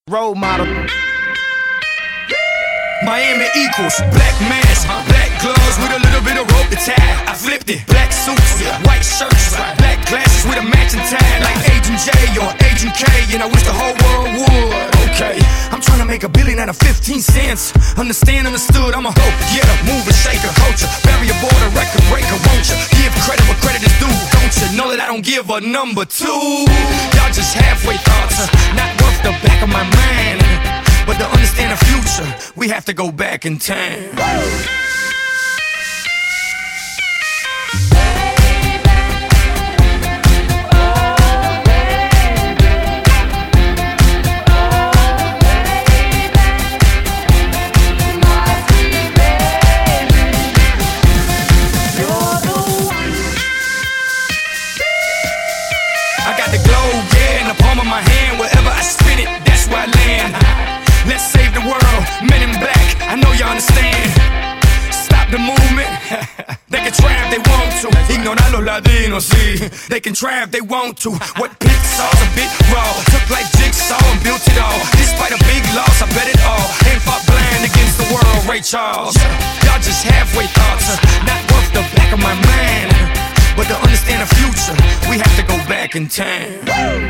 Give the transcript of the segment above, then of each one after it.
Role model. Miami equals black mask, black gloves with a little bit of rope to tie. I flipped it, black suits, white shirts, black glasses with a matching tie, like Agent J or Agent K, and I wish the whole world would. Okay, I'm trying to make $1 billion out of 15 cents. Understand, understood, I'm a hope, yeah, mover, shaker, culture, barrier, border, record breaker, won't you? Give credit where credit is due, don't you? Know that I don't give a number two. Y'all just halfway thoughts, not worth the back of my mind. But to understand the future, we have to go back in time. I got the globe, yeah, in the palm of my hand. Wherever I spin it, that's where I land. Let's save the world, men in black, I know you understand. Stop the movement. They can try if they want to. Ignorar los latinos, sí. They can try if they want to. What Pixar's a bit raw. Took like Jigsaw and built it all. Despite a big loss, I bet it all. Ain't fought blind against the world, Ray Charles. Y'all just halfway thoughts, not worth the back of my mind. But to understand the future, we have to go back in time.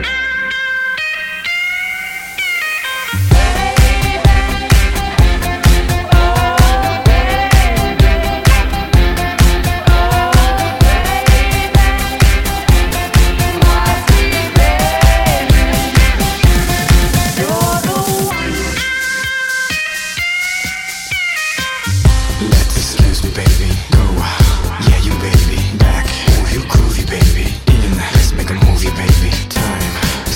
Excuse me, baby, go. Yeah, you baby, back. Move you groovy, baby. In, let's make a movie, baby. Time,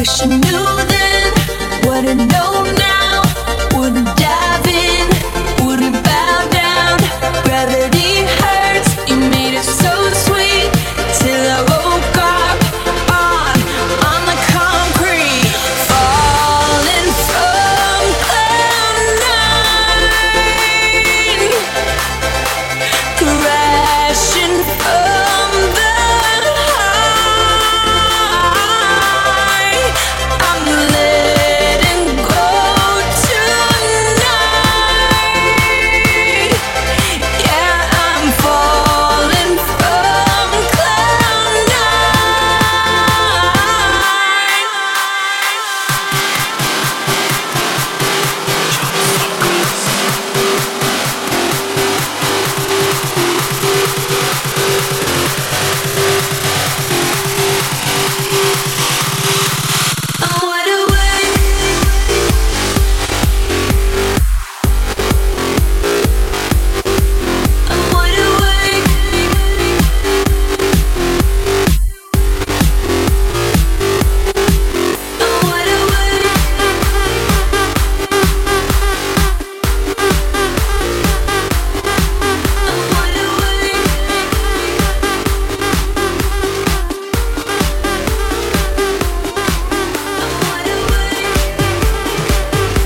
Wish I knew then what I know now. Wouldn't dive in, wouldn't bow down. Gravity hurts, you made it so sweet. Till I woke up on the concrete, falling from cloud nine, crashing from the high. I'm letting go tonight. Yeah, I'm falling from cloud nine. I'm wide awake. I'm wide awake. I'm wide awake. I'm wide awake. I'm wide awake.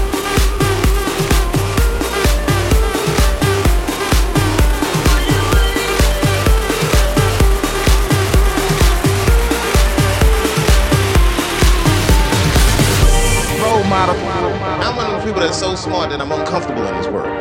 Role model. I'm one of the people that's so smart that I'm uncomfortable in this world.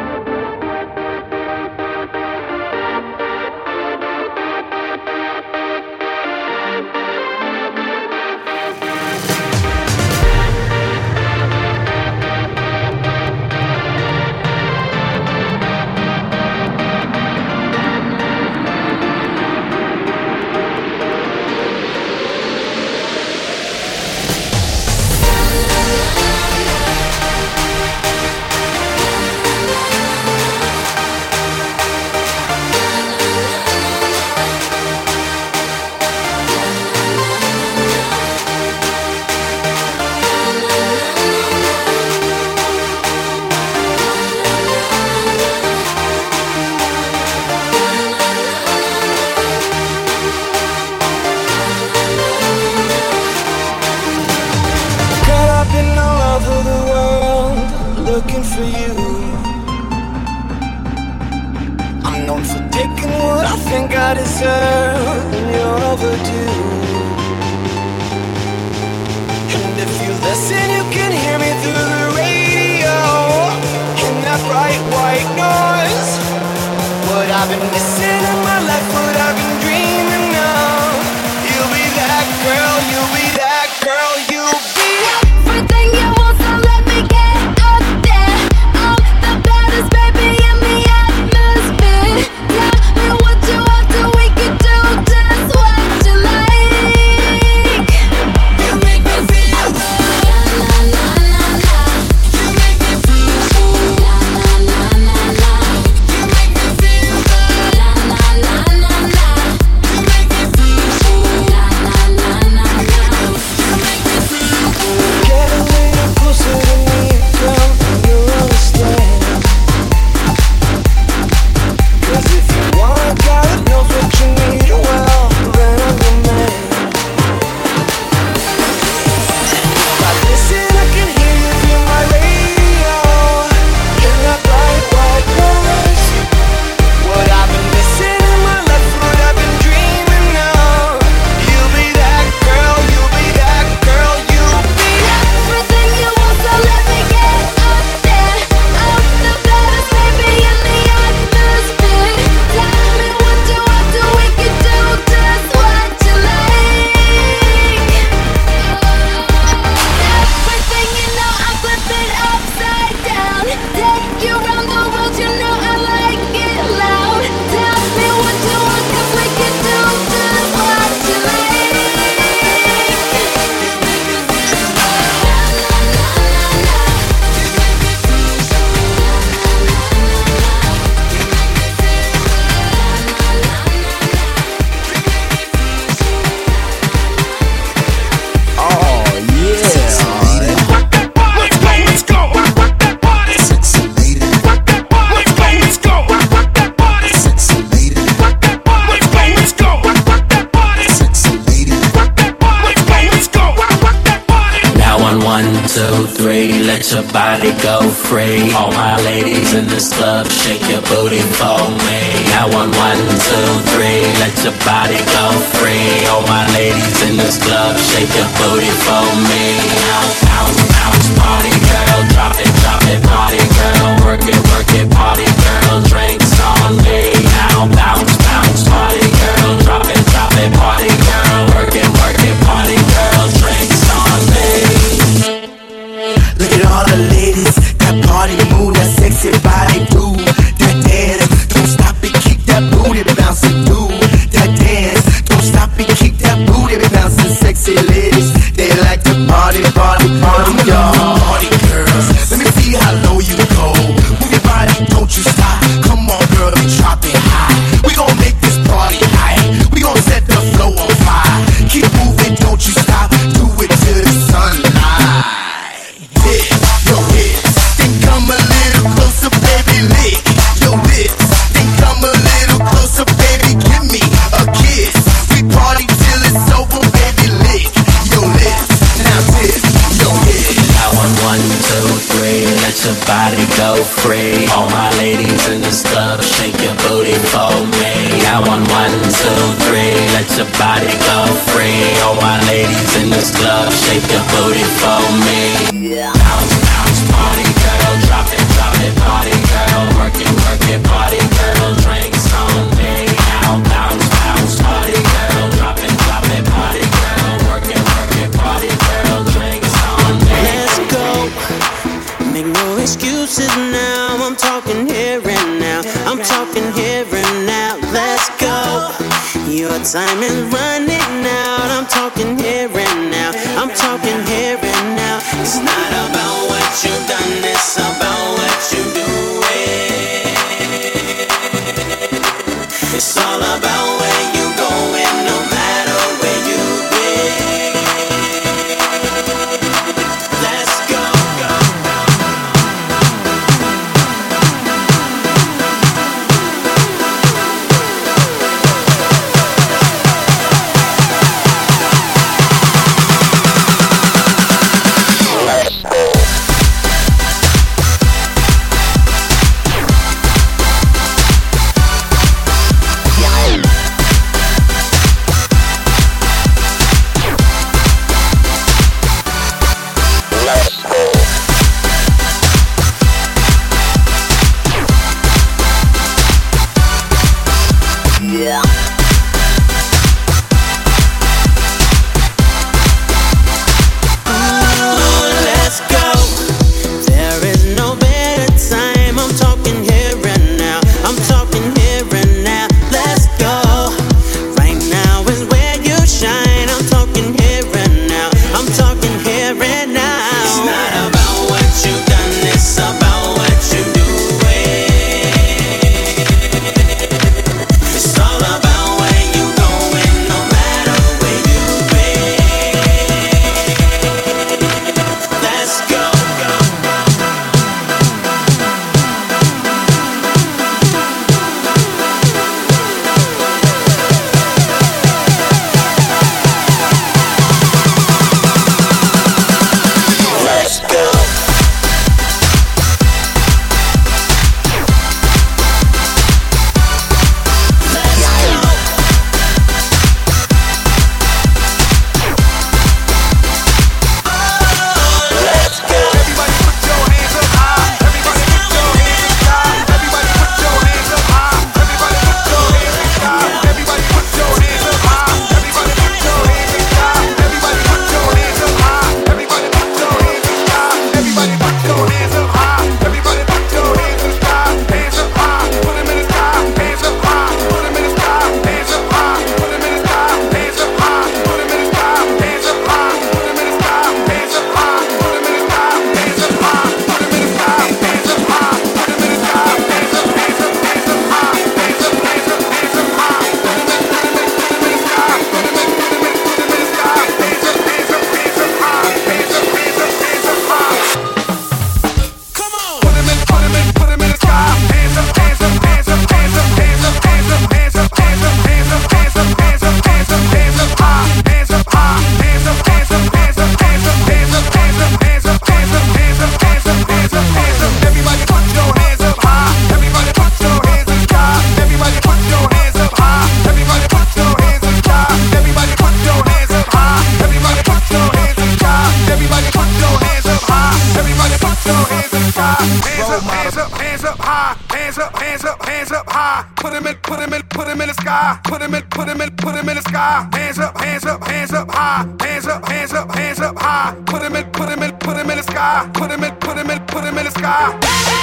Caught up in the love of the world, looking for you. I'm known for taking what I think I deserve, and you're overdue. And if you listen, you can hear me through the radio, in that bright white noise. What I've been missing in my life, what I've been dreaming of. You'll be that girl, you'll be that girl, you'll be. Everything you want, so let me get up there. I'm the baddest baby in the atmosphere. Tell me what you want, so we can do just what you like. You make me feel good, la la la la. You make me feel good, la la la la la. You make me feel good, la let your body go free. All my ladies in this club, shake your booty for me. Now 1, 2, 3, let your body go free. All my ladies in this club, shake your booty for me. Now bounce, bounce, party girl, drop it, party girl, work it, party girl, drinks on me. Now bounce, bounce, party girl, drop it, party girl, work it, party girl, drinks on me. Look at all the ladies, that party move, that sexy body do, that dance, don't stop it, keep that booty bouncing, do that dance, don't stop it, keep that booty bouncing, sexy ladies, they like to party, y'all. Party girls, let me see how low you go, move your body, don't you stop, come on girl, drop it high, we gon' make this party high, we gon' set the floor on fire, keep moving, don't you stop, do it till the sunlight. Your hips, then come a little closer, baby, lick your lips, then come a little closer, baby, give me a kiss. We party till it's over, baby, lick your lips. Now tip your hips. Now 1, 2, 3, let your body go free. All my ladies in this club, shake your booty for me. Now 1, 2, 3, let your body go free. All my ladies in this club, shake your booty for me. Bounce, bounce, party girl, drop it, party girl, work it, party girl, drinks on me. Now bounce, bounce, party girl, drop it, party girl, work it, party girl, drinks on me. Let's go, make no excuses now, I'm talking here and now, I'm talking here and now, let's go. Your time is running out, I'm talking here and now, I'm talking here and now. It's not about what you've done, it's about what you're doing. It's all about where you're going, no matter where you've been. Let's go. sky. Put him in the sky. Hands up, hands up, hands up high. Hands up, hands up, hands up high. Put him in the sky. Put him in the sky.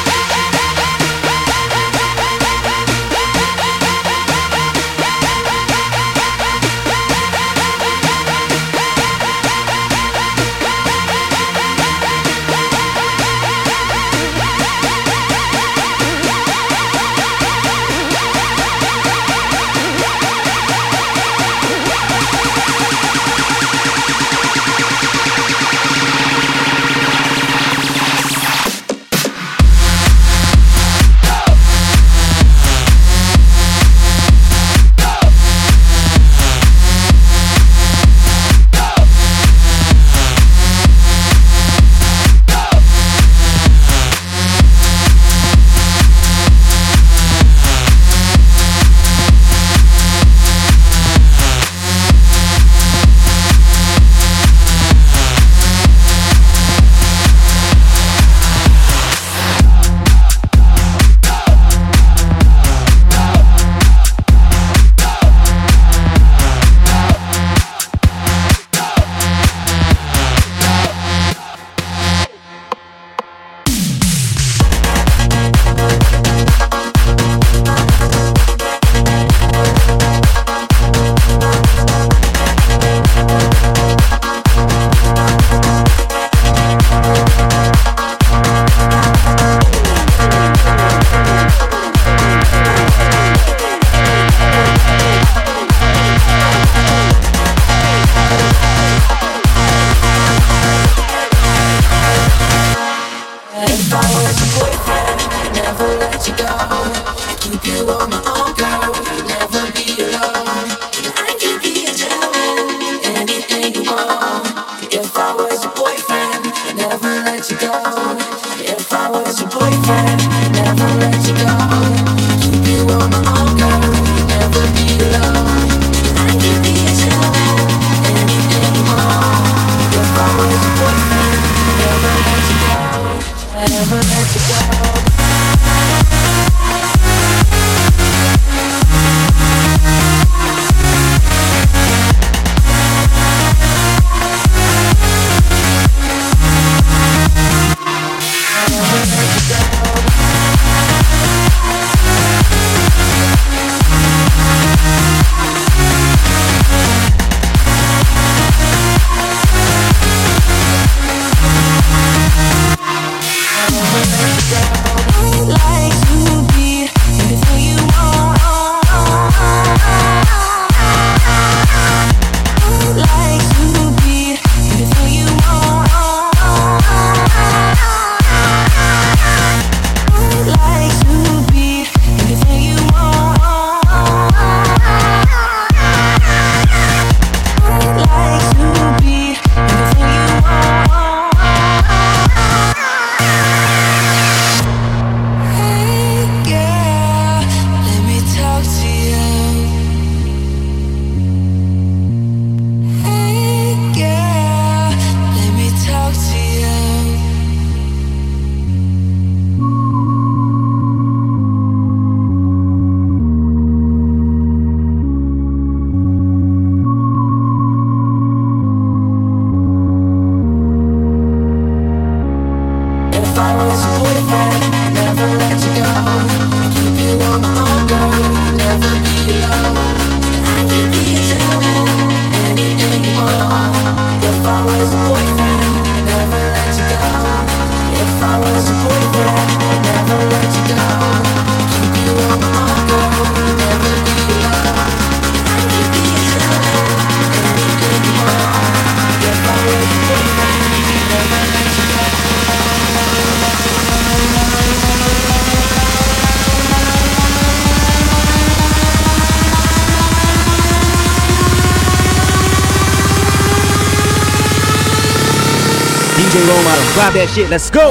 DJ Role Model, grab that shit, let's go!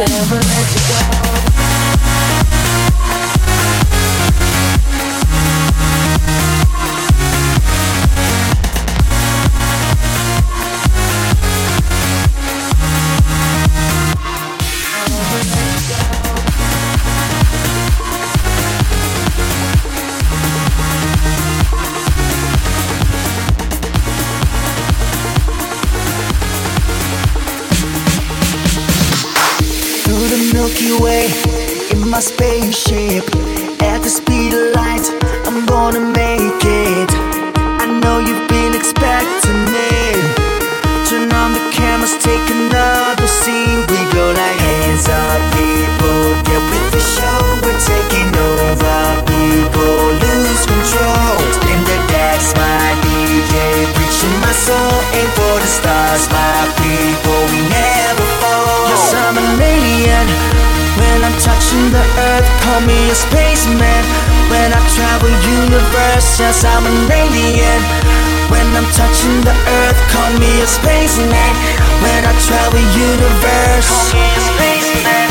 Milky Way in my spaceship. At the speed of light, I'm gonna make it. I know you've been expecting me. Turn on the cameras, take another scene. We go like hands up, people, get with the show. We're taking over, people lose control. Spin the decks, my DJ, preaching my soul. Aim for the stars, my people, we never fall. Yes, I'm an alien. When I'm touching the earth, call me a spaceman. When I travel universe, yes, I'm an alien. When I'm touching the earth, call me a spaceman. When I travel universe, call me a spaceman.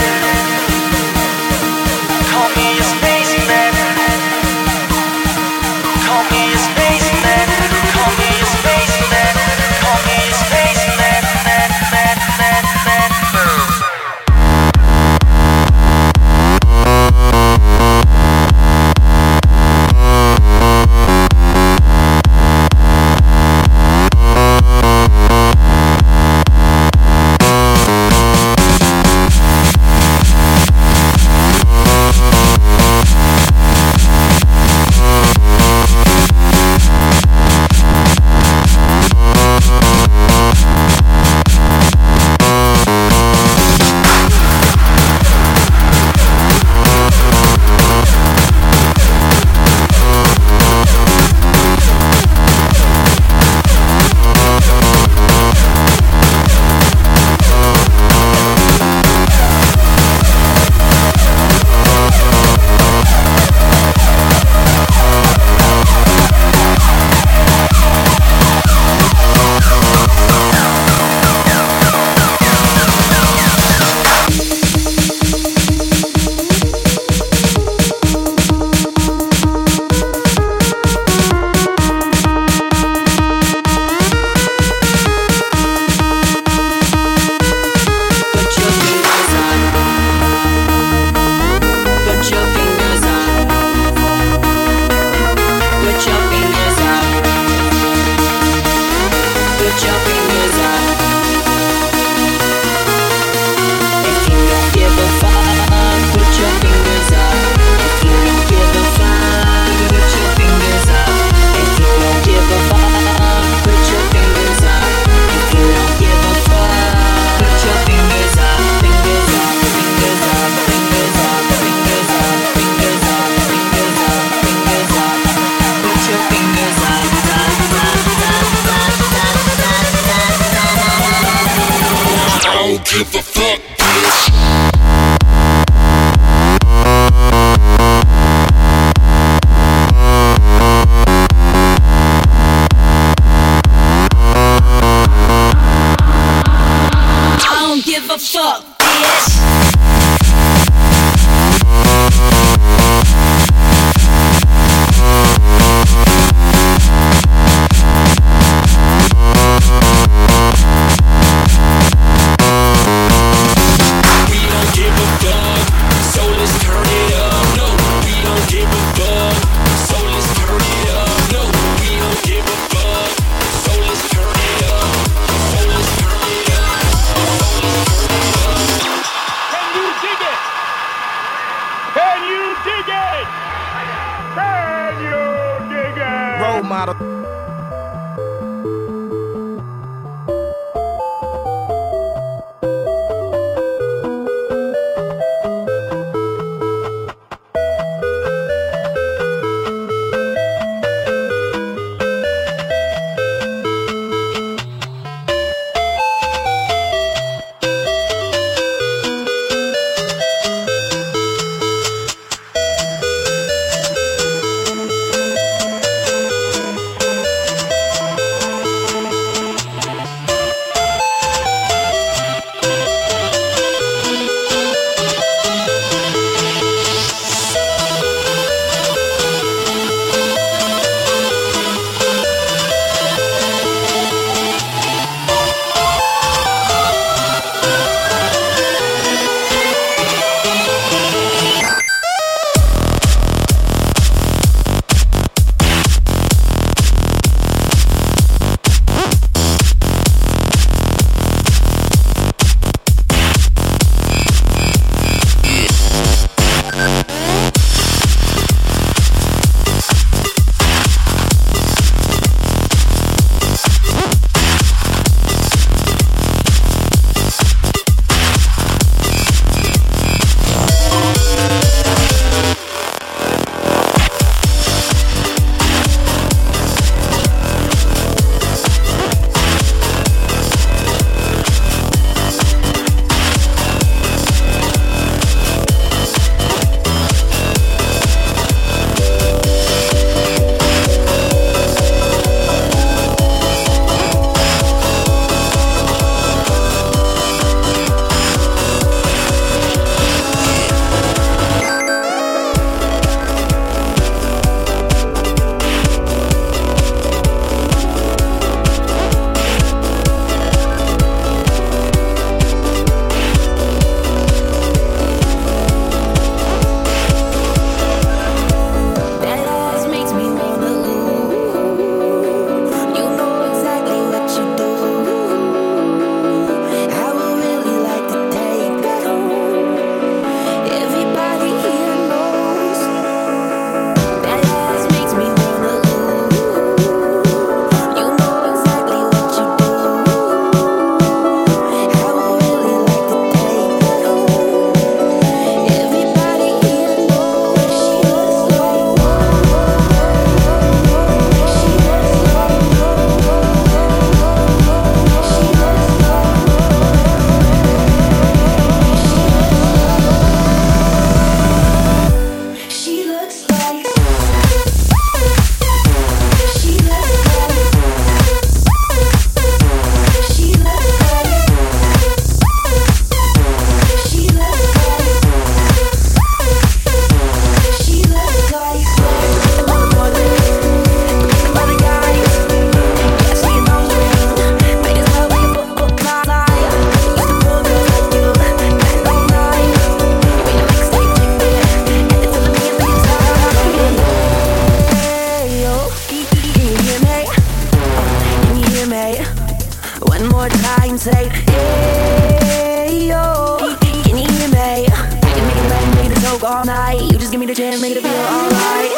Call me a spaceman. Call me a spaceman. Call me a spaceman. Call me a spaceman. time, say, hey, yo. Can you hear me? I can make it rain, make it soak all night. You just give me the chance, make it feel alright.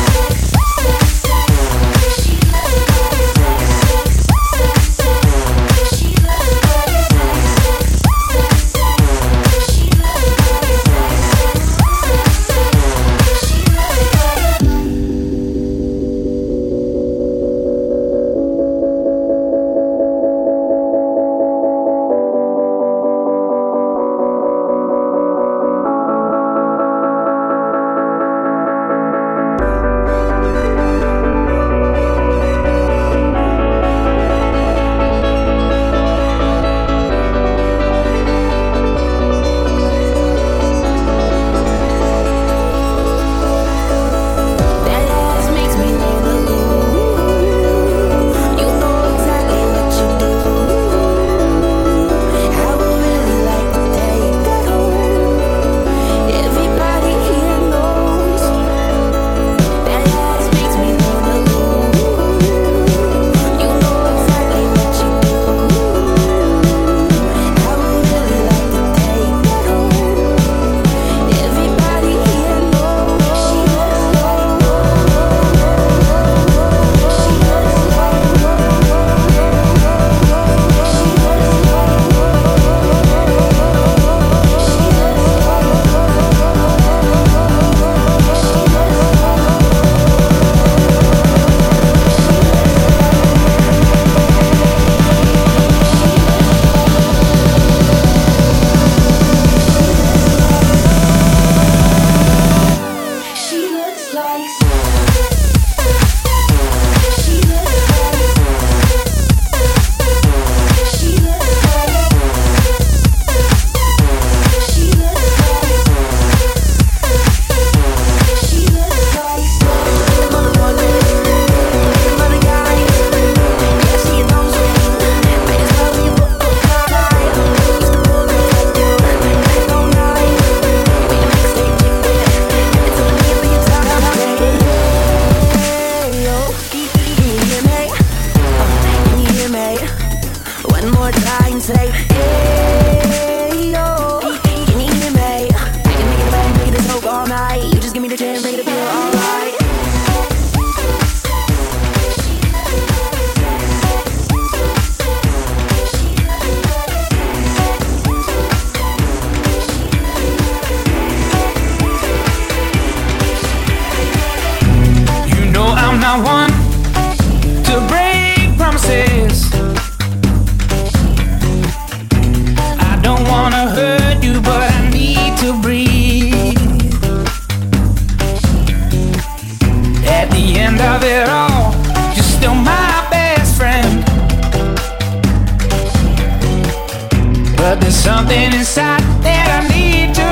Something inside that I need to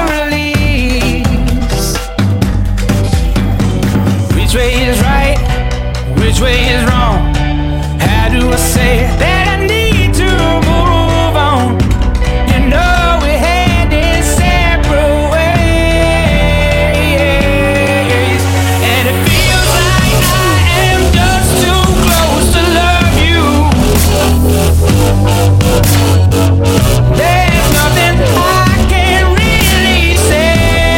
release. Which way is right? Which way is wrong? How do I say that I need to move on? You know we had in separate ways, and it feels like I am just too close to love you. There's nothing I can really say.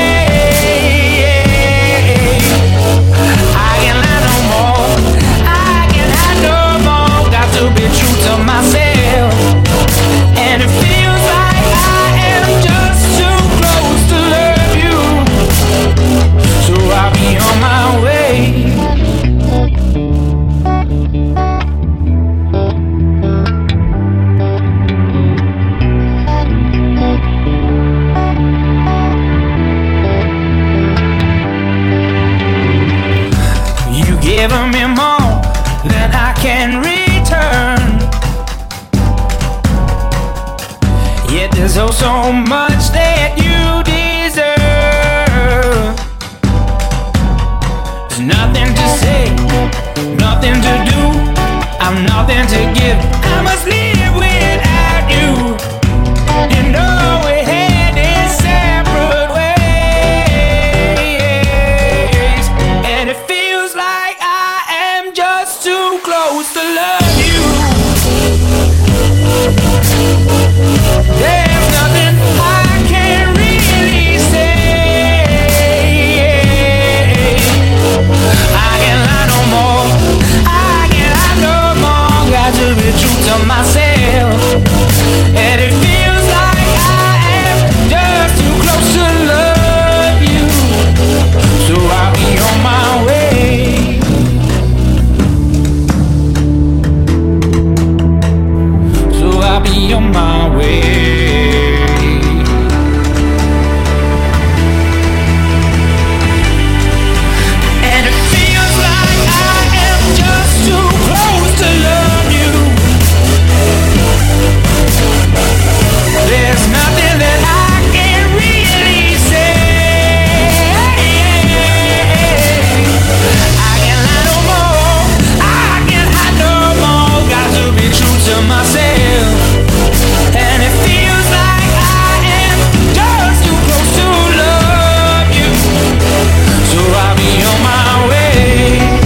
I can lie no more. I can hide no more. Got to be true to myself. And it feels like I am just too close to love you. So I'll be on my way. Giving me more than I can return. Yet there's oh so much that you deserve. There's nothing to say, nothing to do. I'm nothing to give. I must live without you. You know we had in separate ways, and it feels like just too close to love you. be on my way. And it feels like I am just too close to love you. There's nothing that I can really say. I can't lie no more, I can't hide no more. Got to be true to myself. And it feels like I am just too close to love you. So I'll be on my way.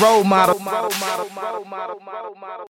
role model.